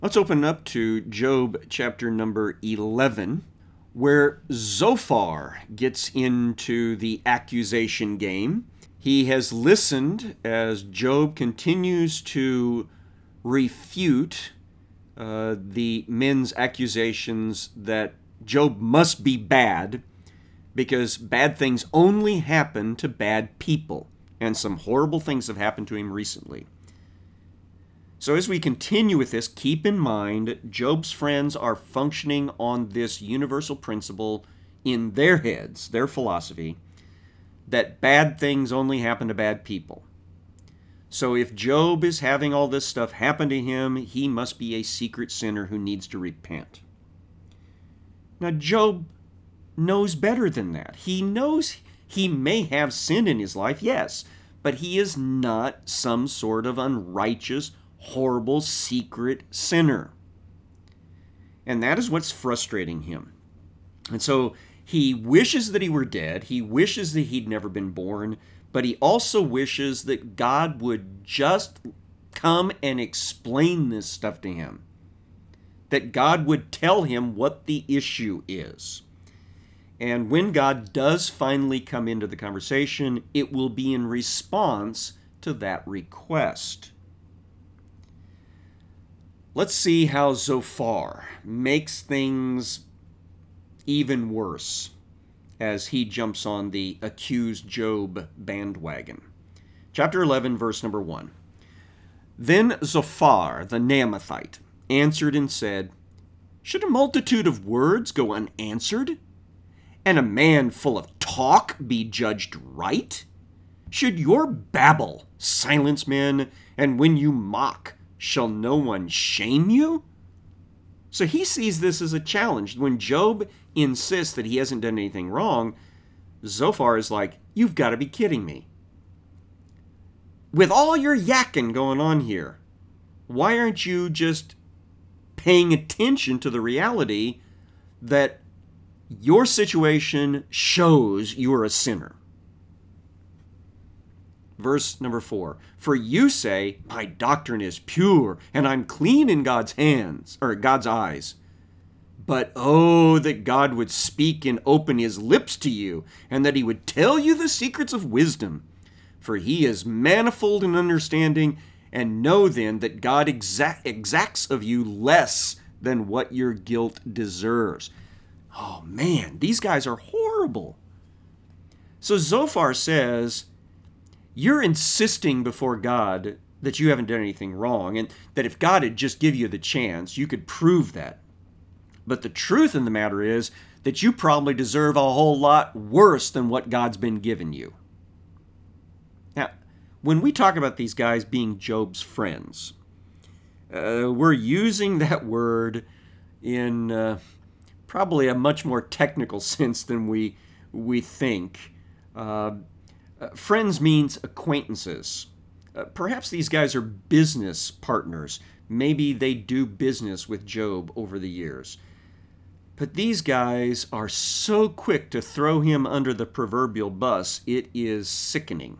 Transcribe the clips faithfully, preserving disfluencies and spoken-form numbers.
Let's open up to Job chapter number eleven, where Zophar gets into the accusation game. He has listened as Job continues to refute uh, the men's accusations that Job must be bad because bad things only happen to bad people, and some horrible things have happened to him recently. So as we continue with this, keep in mind Job's friends are functioning on this universal principle in their heads, their philosophy, that bad things only happen to bad people. So if Job is having all this stuff happen to him, he must be a secret sinner who needs to repent. Now Job knows better than that. He knows he may have sin in his life, yes, but he is not some sort of unrighteous, horrible, secret sinner. And that is what's frustrating him. And so he wishes that he were dead. He wishes that he'd never been born. But he also wishes that God would just come and explain this stuff to him. That God would tell him what the issue is. And when God does finally come into the conversation, it will be in response to that request. Let's see how Zophar makes things even worse as he jumps on the accused Job bandwagon. Chapter eleven, verse number one. Then Zophar the Naamathite answered and said, "Should a multitude of words go unanswered? And a man full of talk be judged right? Should your babble silence men, and when you mock, shall no one shame you?" So he sees this as a challenge. When Job insists that he hasn't done anything wrong, Zophar is like, "You've got to be kidding me. With all your yakking going on here, why aren't you just paying attention to the reality that your situation shows you're a sinner?" Verse number four, "For you say, my doctrine is pure, and I'm clean in God's hands, or God's eyes. But oh, that God would speak and open his lips to you, and that he would tell you the secrets of wisdom. For he is manifold in understanding, and know then that God exact, exacts of you less than what your guilt deserves." Oh man, these guys are horrible. So Zophar says, you're insisting before God that you haven't done anything wrong, and that if God had just given you the chance, you could prove that. But the truth in the matter is that you probably deserve a whole lot worse than what God's been giving you. Now, when we talk about these guys being Job's friends, uh, we're using that word in uh, probably a much more technical sense than we we think. Uh, Uh, friends means acquaintances. Uh, perhaps these guys are business partners. Maybe they do business with Job over the years. But these guys are so quick to throw him under the proverbial bus, it is sickening.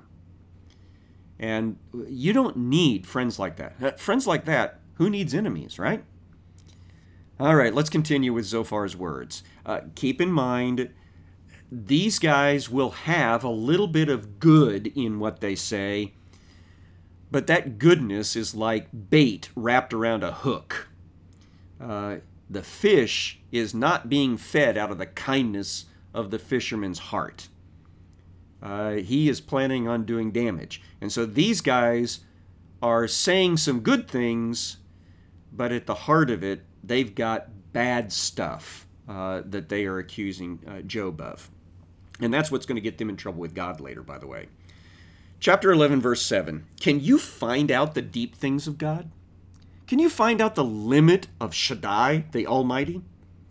And you don't need friends like that. Uh, friends like that, who needs enemies, right? All right, let's continue with Zophar's words. Uh, keep in mind, these guys will have a little bit of good in what they say, but that goodness is like bait wrapped around a hook. Uh, the fish is not being fed out of the kindness of the fisherman's heart. Uh, he is planning on doing damage. And so these guys are saying some good things, but at the heart of it, they've got bad stuff uh, that they are accusing uh, Job of. And that's what's going to get them in trouble with God later, by the way. Chapter eleven, verse seven. Can you find out the deep things of God? Can you find out the limit of Shaddai, the Almighty?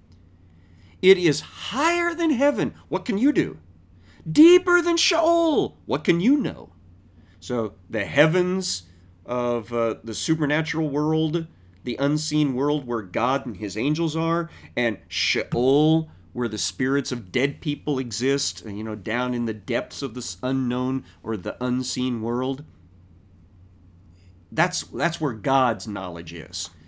It is higher than heaven. What can you do? Deeper than Sheol. What can you know? So the heavens of uh, the supernatural world, the unseen world where God and his angels are, and Sheol, where the spirits of dead people exist, you know, down in the depths of this unknown or the unseen world. That's that's where God's knowledge is.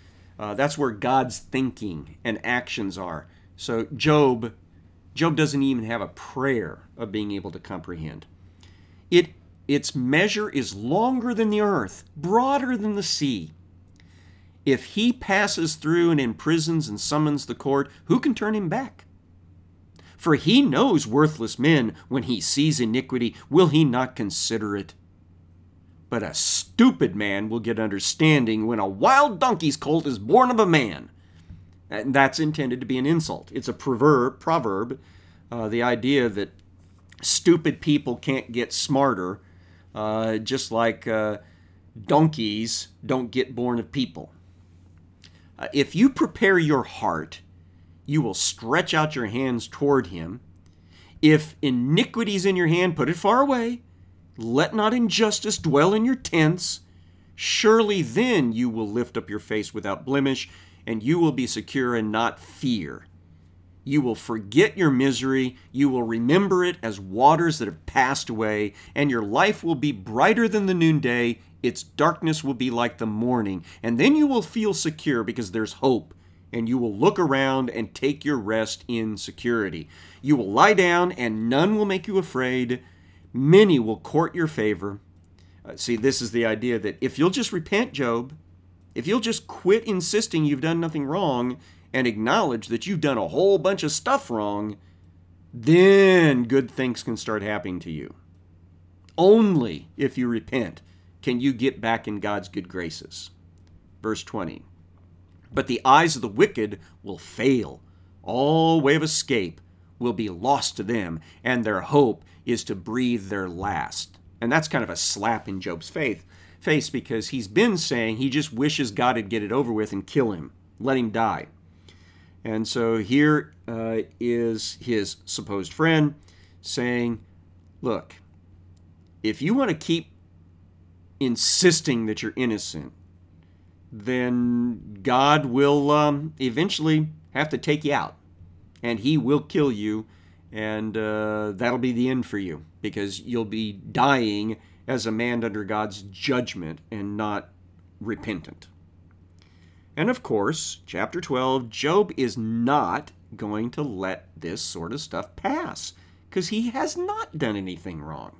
Uh, that's where God's thinking and actions are. So Job, Job doesn't even have a prayer of being able to comprehend. It, its measure is longer than the earth, broader than the sea. If he passes through and imprisons and summons the court, who can turn him back? For he knows worthless men. When he sees iniquity, will he not consider it? But a stupid man will get understanding when a wild donkey's colt is born of a man. And that's intended to be an insult. It's a proverb, proverb uh, the idea that stupid people can't get smarter, uh, just like uh, donkeys don't get born of people. Uh, if you prepare your heart, you will stretch out your hands toward him. If iniquity is in your hand, put it far away. Let not injustice dwell in your tents. Surely then you will lift up your face without blemish, and you will be secure and not fear. You will forget your misery. You will remember it as waters that have passed away, and your life will be brighter than the noonday. Its darkness will be like the morning. And then you will feel secure because there's hope, and you will look around and take your rest in security. You will lie down, and none will make you afraid. Many will court your favor. Uh, see, this is the idea that if you'll just repent, Job, if you'll just quit insisting you've done nothing wrong and acknowledge that you've done a whole bunch of stuff wrong, then good things can start happening to you. Only if you repent can you get back in God's good graces. Verse twenty. But the eyes of the wicked will fail. All way of escape will be lost to them, and their hope is to breathe their last. And that's kind of a slap in Job's faith, face because he's been saying he just wishes God would get it over with and kill him, let him die. And so here uh, is his supposed friend saying, look, if you want to keep insisting that you're innocent, then God will um, eventually have to take you out, and he will kill you, and uh, that'll be the end for you, because you'll be dying as a man under God's judgment and not repentant. And of course, chapter twelve, Job is not going to let this sort of stuff pass, because he has not done anything wrong.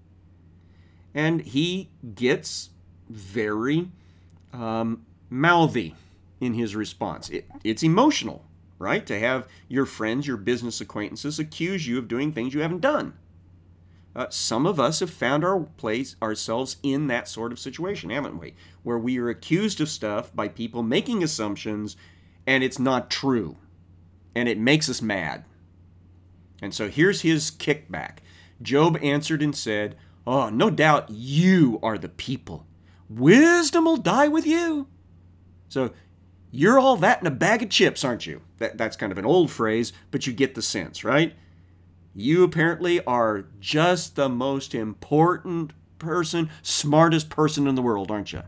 And he gets very um, mouthy in his response. It, it's emotional, right? To have your friends, your business acquaintances accuse you of doing things you haven't done. Uh, some of us have found our place, ourselves in that sort of situation, haven't we? Where we are accused of stuff by people making assumptions, and it's not true. And it makes us mad. And so here's his kickback. Job answered and said, "Oh, no doubt you are the people. Wisdom will die with you." So you're all that in a bag of chips, aren't you? That, that's kind of an old phrase, but you get the sense, right? You apparently are just the most important person, smartest person in the world, aren't you?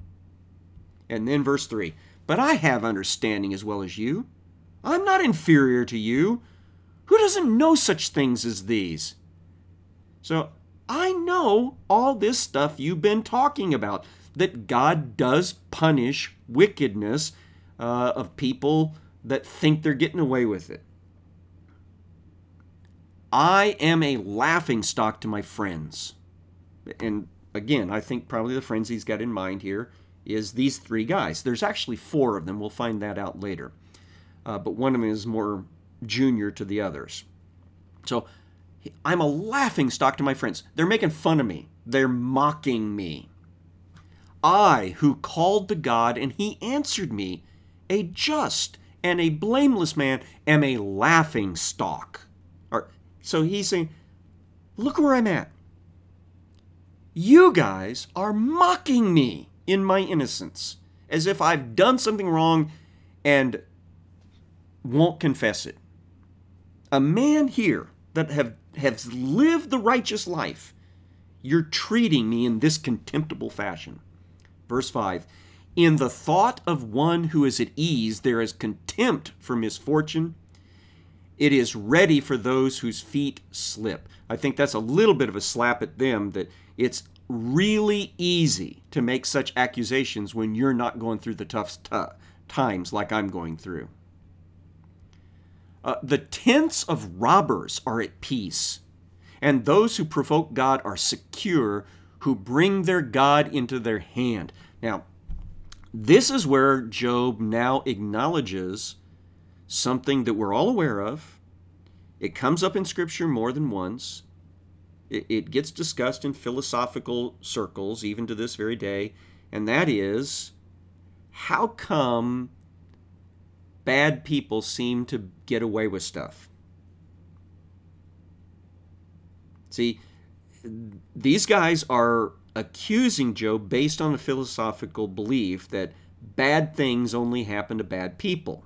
And then verse three, "But I have understanding as well as you. I'm not inferior to you. Who doesn't know such things as these?" So I know all this stuff you've been talking about, that God does punish wickedness uh, of people that think they're getting away with it. I am a laughingstock to my friends. And again, I think probably the friends he's got in mind here is these three guys. There's actually four of them. We'll find that out later. Uh, but one of them is more junior to the others. So I'm a laughingstock to my friends. They're making fun of me. They're mocking me. I, who called to God, and he answered me, a just and a blameless man, am a laughingstock. Or, so he's saying, look where I'm at. You guys are mocking me in my innocence, as if I've done something wrong and won't confess it. A man here that have, has lived the righteous life, you're treating me in this contemptible fashion. Verse five, "In the thought of one who is at ease, there is contempt for misfortune. It is ready for those whose feet slip." I think that's a little bit of a slap at them, that it's really easy to make such accusations when you're not going through the tough, tough, times like I'm going through. Uh, the tents of robbers are at peace, and those who provoke God are secure, who bring their God into their hand. Now, this is where Job now acknowledges something that we're all aware of. It comes up in Scripture more than once. It, it gets discussed in philosophical circles, even to this very day, and that is, how come bad people seem to get away with stuff? See, these guys are accusing Job based on a philosophical belief that bad things only happen to bad people.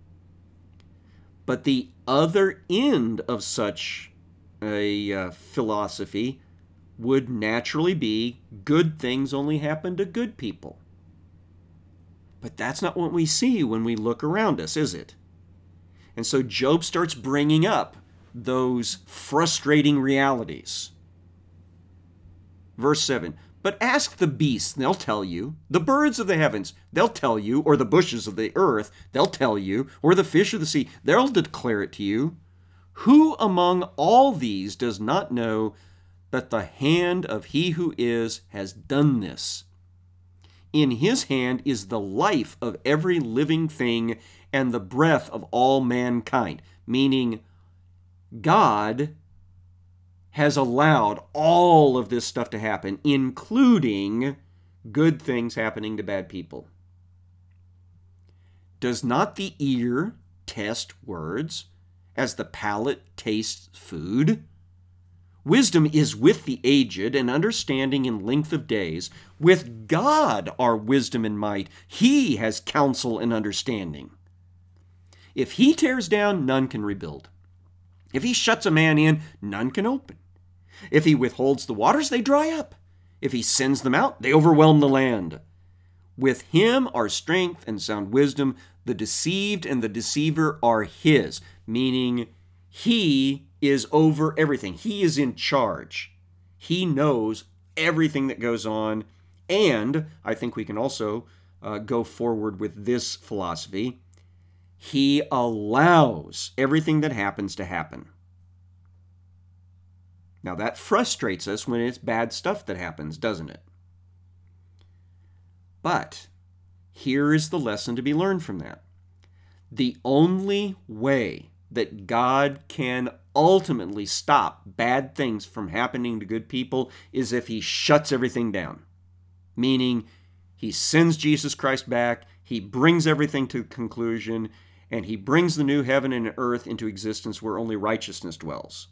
But the other end of such a uh, philosophy would naturally be good things only happen to good people. But that's not what we see when we look around us, is it? And so Job starts bringing up those frustrating realities. Verse seven, but ask the beasts, and they'll tell you. The birds of the heavens, they'll tell you. Or the bushes of the earth, they'll tell you. Or the fish of the sea, they'll declare it to you. Who among all these does not know that the hand of he who is has done this? In his hand is the life of every living thing and the breath of all mankind. Meaning, God has allowed all of this stuff to happen, including good things happening to bad people. Does not the ear test words as the palate tastes food? Wisdom is with the aged, and understanding in length of days. With God are wisdom and might. He has counsel and understanding. If he tears down, none can rebuild. If he shuts a man in, none can open. If he withholds the waters, they dry up. If he sends them out, they overwhelm the land. With him are strength and sound wisdom. The deceived and the deceiver are his, meaning he is over everything. He is in charge. He knows everything that goes on. And I think we can also uh, go forward with this philosophy. He allows everything that happens to happen. Now that frustrates us when it's bad stuff that happens, doesn't it? But here is the lesson to be learned from that. The only way that God can ultimately stop bad things from happening to good people is if he shuts everything down. Meaning, he sends Jesus Christ back, he brings everything to conclusion, and he brings the new heaven and earth into existence where only righteousness dwells.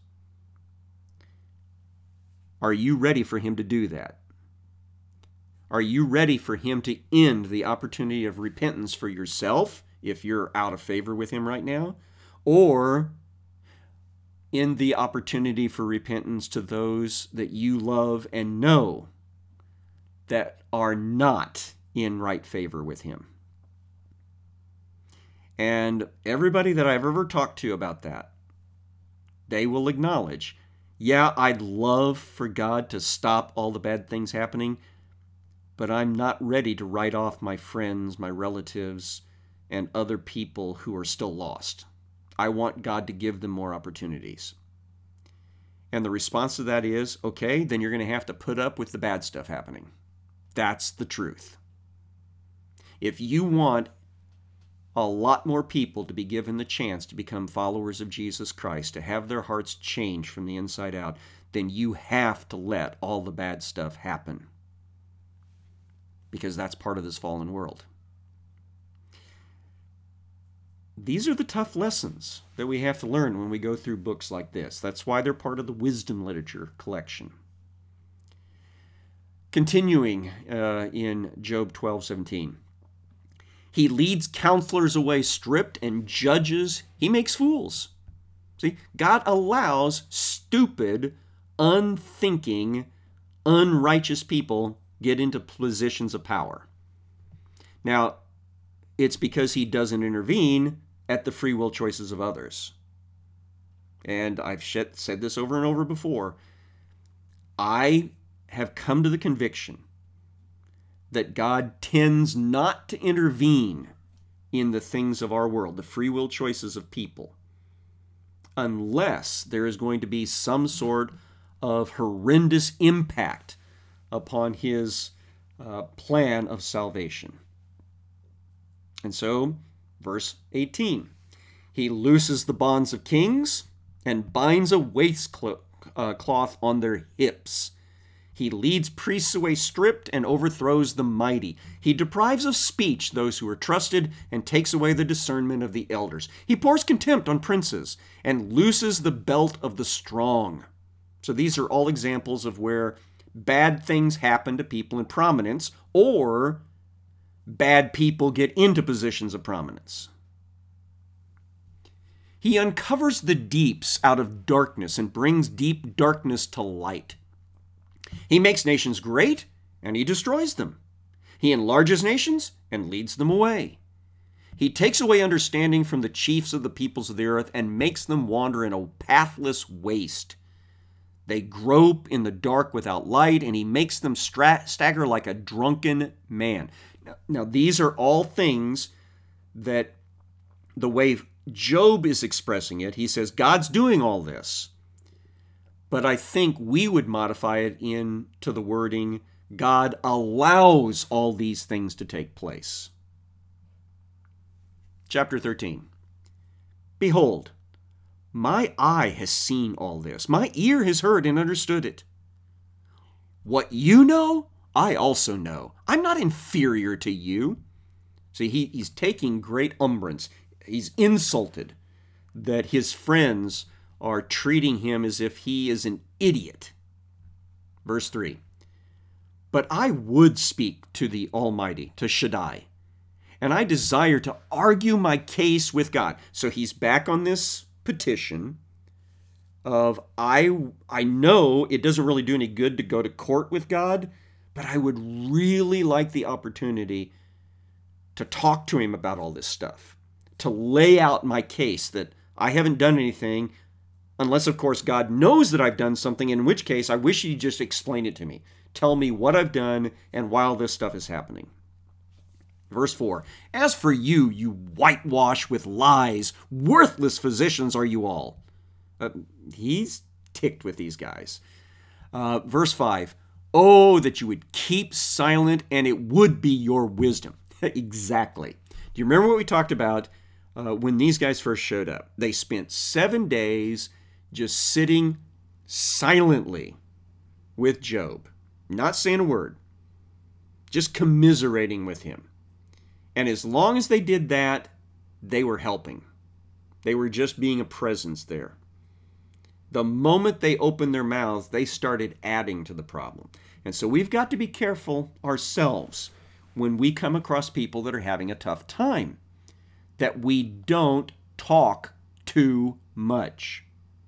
Are you ready for him to do that? Are you ready for him to end the opportunity of repentance for yourself, if you're out of favor with him right now, or end the opportunity for repentance to those that you love and know that are not in right favor with him? And everybody that I've ever talked to about that, they will acknowledge, yeah, I'd love for God to stop all the bad things happening, but I'm not ready to write off my friends, my relatives, and other people who are still lost. I want God to give them more opportunities. And the response to that is, okay, then you're going to have to put up with the bad stuff happening. That's the truth. If you want a lot more people to be given the chance to become followers of Jesus Christ, to have their hearts changed from the inside out, then you have to let all the bad stuff happen. Because that's part of this fallen world. These are the tough lessons that we have to learn when we go through books like this. That's why they're part of the wisdom literature collection. Continuing uh, in Job twelve seventeen. He leads counselors away stripped, and judges he makes fools. See, God allows stupid, unthinking, unrighteous people get into positions of power. Now, it's because he doesn't intervene at the free will choices of others. And I've said this over and over before. I have come to the conviction that God tends not to intervene in the things of our world, the free will choices of people, unless there is going to be some sort of horrendous impact upon his uh, plan of salvation. And so, verse eighteen, he looses the bonds of kings and binds a waistcloth uh, cloth on their hips. He leads priests away stripped and overthrows the mighty. He deprives of speech those who are trusted and takes away the discernment of the elders. He pours contempt on princes and looses the belt of the strong. So these are all examples of where bad things happen to people in prominence, or bad people get into positions of prominence. He uncovers the deeps out of darkness and brings deep darkness to light. He makes nations great, and he destroys them. He enlarges nations and leads them away. He takes away understanding from the chiefs of the peoples of the earth and makes them wander in a pathless waste. They grope in the dark without light, and he makes them stra- stagger like a drunken man. Now, now, these are all things that the way Job is expressing it, he says, God's doing all this. But I think we would modify it into the wording, God allows all these things to take place. Chapter thirteen. Behold, my eye has seen all this. My ear has heard and understood it. What you know, I also know. I'm not inferior to you. See, he, he's taking great umbrance. He's insulted that his friends are treating him as if he is an idiot. Verse three. But I would speak to the Almighty, to Shaddai, and I desire to argue my case with God. So he's back on this petition of, I, I know it doesn't really do any good to go to court with God, but I would really like the opportunity to talk to him about all this stuff, to lay out my case that I haven't done anything, unless, of course, God knows that I've done something, in which case I wish he'd just explain it to me. Tell me what I've done and why all this stuff is happening. Verse four, as for you, you whitewash with lies, worthless physicians are you all. Uh, he's ticked with these guys. Uh, verse five, oh, that you would keep silent and it would be your wisdom. Exactly. Do you remember what we talked about uh, when these guys first showed up? They spent seven days just sitting silently with Job, not saying a word, just commiserating with him. And as long as they did that, they were helping. They were just being a presence there. The moment they opened their mouths, they started adding to the problem. And so we've got to be careful ourselves when we come across people that are having a tough time, that we don't talk too much.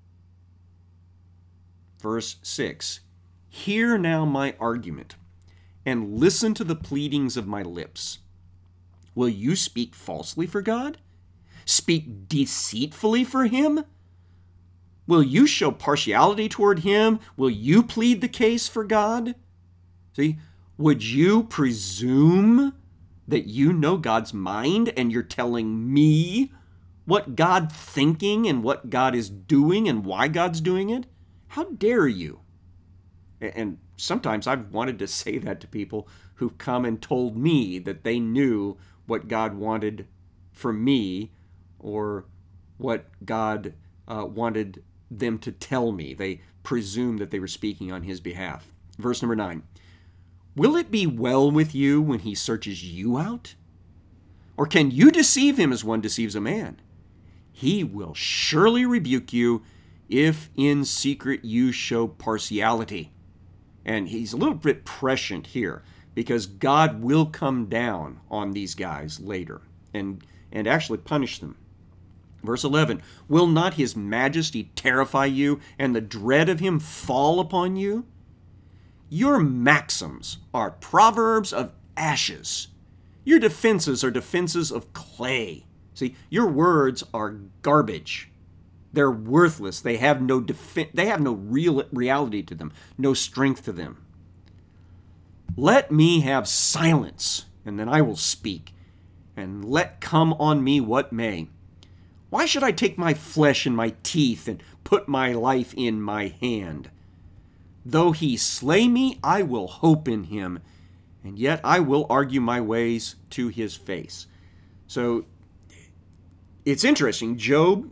Verse six, hear now my argument, and listen to the pleadings of my lips. Will you speak falsely for God? Speak deceitfully for him? Will you show partiality toward him? Will you plead the case for God? See, would you presume that you know God's mind and you're telling me what God's thinking and what God is doing and why God's doing it? How dare you? And sometimes I've wanted to say that to people who've come and told me that they knew what God wanted for me or what God uh, wanted them to tell me. They presumed that they were speaking on his behalf. Verse number nine. Will it be well with you when he searches you out? Or can you deceive him as one deceives a man? He will surely rebuke you if in secret you show partiality. And he's a little bit prescient here because God will come down on these guys later and, and actually punish them. Verse eleven, will not his majesty terrify you and the dread of him fall upon you? Your maxims are proverbs of ashes. Your defenses are defenses of clay. See, your words are garbage. They're worthless. They have no defi- they have no real reality to them, no strength to them. Let me have silence, and then I will speak, and let come on me what may. Why should I take my flesh in my teeth and put my life in my hand? Though he slay me, I will hope in him, and yet I will argue my ways to his face. So it's interesting. Job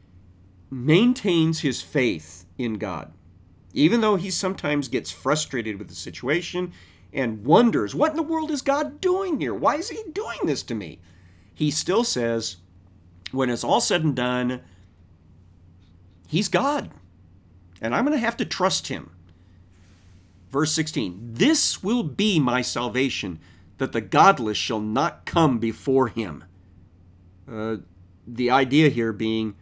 maintains his faith in God, even though he sometimes gets frustrated with the situation and wonders, what in the world is God doing here? Why is he doing this to me? He still says, when it's all said and done, he's God, and I'm going to have to trust him. Verse sixteen, this will be my salvation, that the godless shall not come before him. Uh, the idea here being,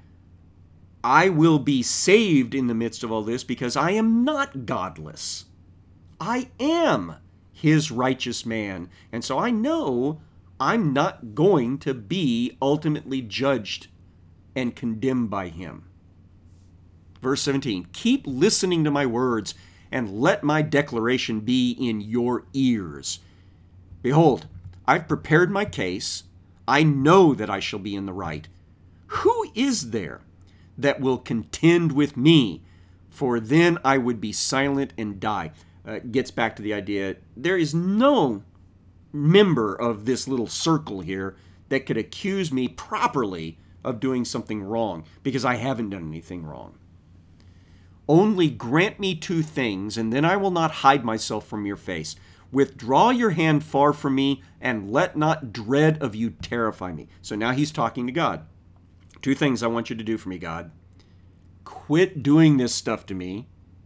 I will be saved in the midst of all this because I am not godless. I am his righteous man. And so I know I'm not going to be ultimately judged and condemned by him. Verse seventeen, keep listening to my words and let my declaration be in your ears. Behold, I've prepared my case. I know that I shall be in the right. Who is there that will contend with me? For then I would be silent and die. Uh, gets back to the idea, there is no member of this little circle here that could accuse me properly of doing something wrong, because I haven't done anything wrong. Only grant me two things, and then I will not hide myself from your face. Withdraw your hand far from me, and let not dread of you terrify me. So now he's talking to God. Two things I want you to do for me, God. Quit doing this stuff to me,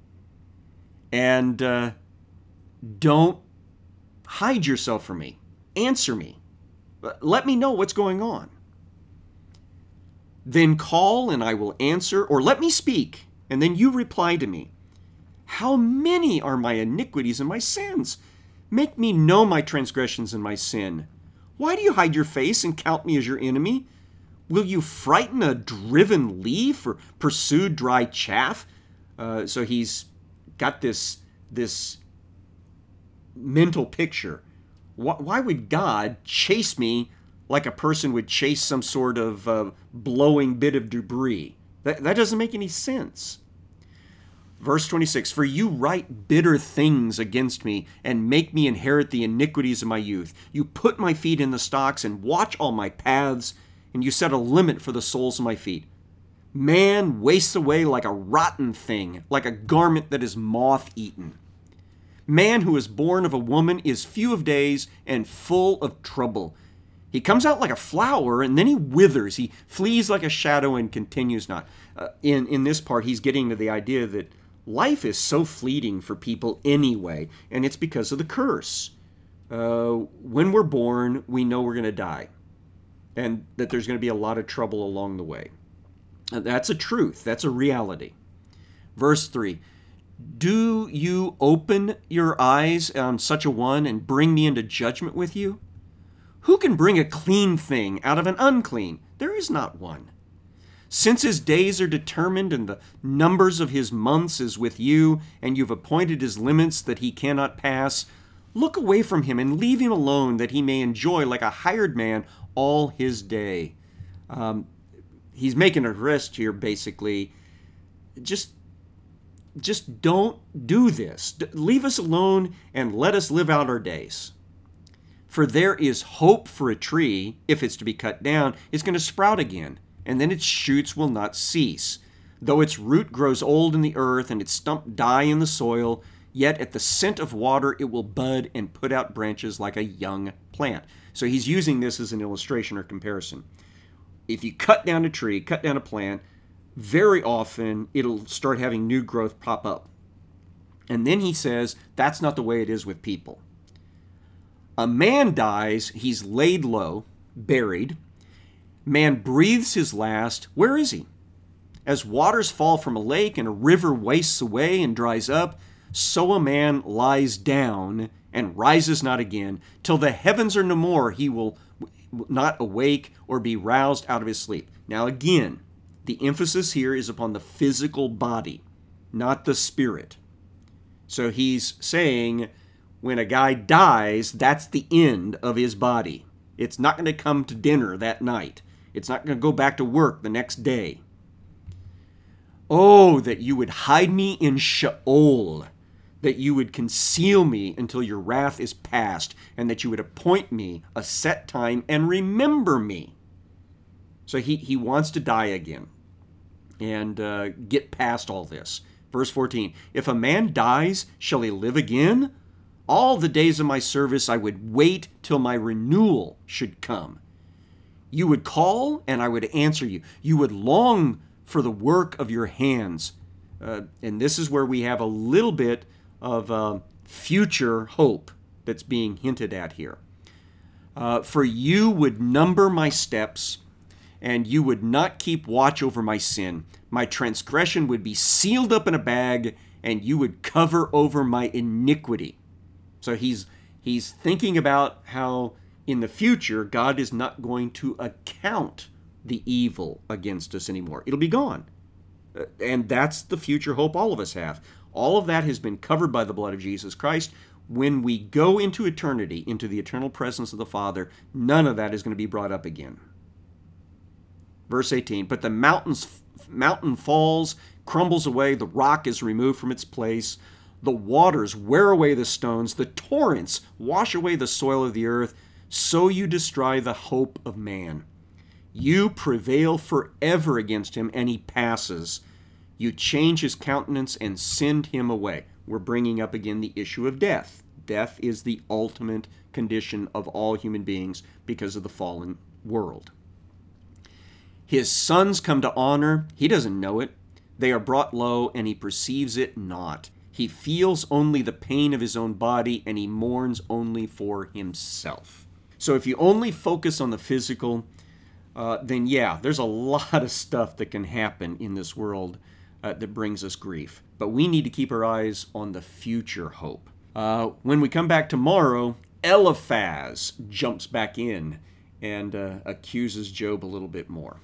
and uh, don't hide yourself from me. Answer me. Let me know what's going on. Then call, and I will answer, or let me speak, and then you reply to me. How many are my iniquities and my sins? Make me know my transgressions and my sin. Why do you hide your face and count me as your enemy? Will you frighten a driven leaf or pursue dry chaff? Uh, so he's got this, this mental picture. Why, why would God chase me like a person would chase some sort of uh, blowing bit of debris? That, that doesn't make any sense. Verse twenty-six, for you write bitter things against me and make me inherit the iniquities of my youth. You put my feet in the stocks and watch all my paths, and you set a limit for the soles of my feet. Man wastes away like a rotten thing, like a garment that is moth-eaten. Man who is born of a woman is few of days and full of trouble. He comes out like a flower, and then he withers. He flees like a shadow and continues not. Uh, in, in this part, he's getting to the idea that life is so fleeting for people anyway, and it's because of the curse. Uh, when we're born, we know we're going to die, and that there's going to be a lot of trouble along the way. Uh, that's a truth. That's a reality. Verse three, do you open your eyes on such a one and bring me into judgment with you? Who can bring a clean thing out of an unclean? There is not one. Since his days are determined and the numbers of his months is with you, and you've appointed his limits that he cannot pass, look away from him and leave him alone, that he may enjoy like a hired man all his day. Um, he's making a request here, basically. Just, just don't do this. Leave us alone and let us live out our days. For there is hope for a tree, if it's to be cut down, it's going to sprout again, and then its shoots will not cease. Though its root grows old in the earth and its stump die in the soil, yet at the scent of water it will bud and put out branches like a young plant. So he's using this as an illustration or comparison. If you cut down a tree, cut down a plant, very often it'll start having new growth pop up. And then he says, that's not the way it is with people. A man dies, he's laid low, buried. Man breathes his last. Where is he? As waters fall from a lake and a river wastes away and dries up, so a man lies down and rises not again. Till the heavens are no more, he will not awake or be roused out of his sleep. Now again, the emphasis here is upon the physical body, not the spirit. So he's saying when a guy dies, that's the end of his body. It's not going to come to dinner that night. It's not going to go back to work the next day. Oh, that you would hide me in Sheol, that you would conceal me until your wrath is past, and that you would appoint me a set time and remember me. So he, he wants to die again and uh, get past all this. Verse fourteen, if a man dies, shall he live again? All the days of my service I would wait till my renewal should come. You would call, and I would answer you. You would long for the work of your hands. Uh, and this is where we have a little bit of uh, future hope that's being hinted at here. Uh, for you would number my steps, and you would not keep watch over my sin. My transgression would be sealed up in a bag, and you would cover over my iniquity. So he's he's thinking about how in the future God is not going to account the evil against us anymore. It'll be gone. Uh, and that's the future hope all of us have. All of that has been covered by the blood of Jesus Christ. When we go into eternity, into the eternal presence of the Father, none of that is going to be brought up again. Verse eighteen, but the mountains, mountain falls, crumbles away, the rock is removed from its place, the waters wear away the stones, the torrents wash away the soil of the earth, so you destroy the hope of man. You prevail forever against him, and he passes. You change his countenance and send him away. We're bringing up again the issue of death. Death is the ultimate condition of all human beings because of the fallen world. His sons come to honor. He doesn't know it. They are brought low, and he perceives it not. He feels only the pain of his own body, and he mourns only for himself. So if you only focus on the physical, uh, then yeah, there's a lot of stuff that can happen in this world uh, that brings us grief. But we need to keep our eyes on the future hope. Uh, when we come back tomorrow, Eliphaz jumps back in and uh, accuses Job a little bit more.